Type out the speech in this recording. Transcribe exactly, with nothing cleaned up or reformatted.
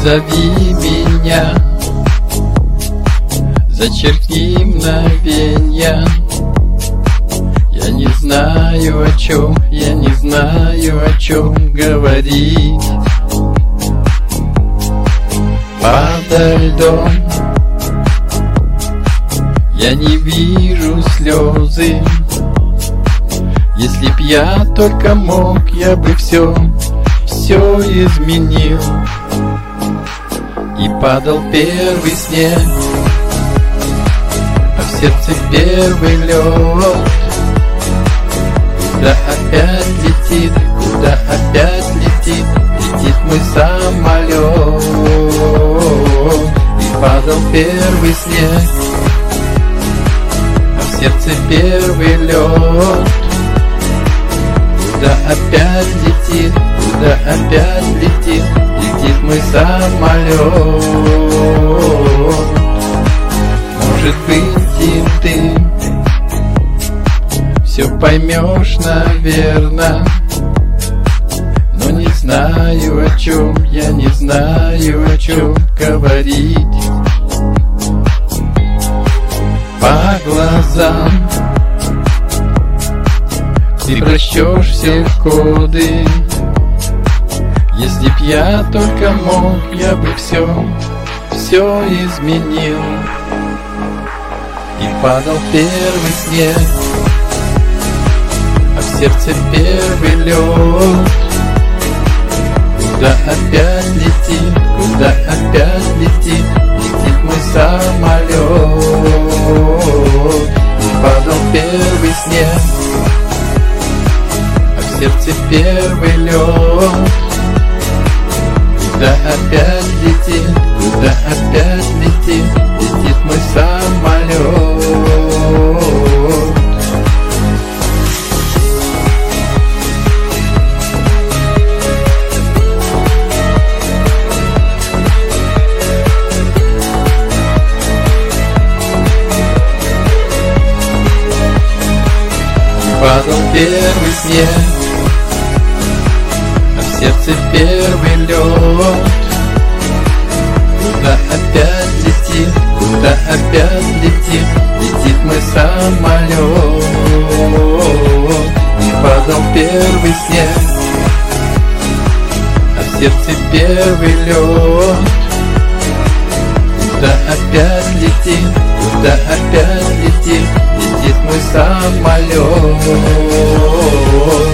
Позови меня, зачеркни мгновенья. Я не знаю о чем, я не знаю о чем говорить. Подо льдом я не вижу слезы. Если б я только мог, я бы все, все изменил. И падал первый снег, а в сердце первый лед. Куда опять летит, куда опять летит, летит мой самолет. И падал первый снег, а в сердце первый лед. Куда опять летит, куда опять летит, летит мой самолет. Может быть, и ты все поймешь, наверно, но не знаю о чем, я не знаю о чем говорить. По глазам ты прочтешь все коды. Если б я только мог, я бы все, все изменил. И падал первый снег, а в сердце первый лед. Куда опять летит, куда опять летит, летит мой самолет. И падал первый снег, а в сердце первый лед. Куда опять летит, куда опять летит, летит мой самолет. Падал первый снег, а в сердце первый лед. Куда опять летит, куда опять летит, летит мой самолет. И падал первый снег, а в сердце первый лед. Куда опять летит, куда опять летит, летит мой самолет.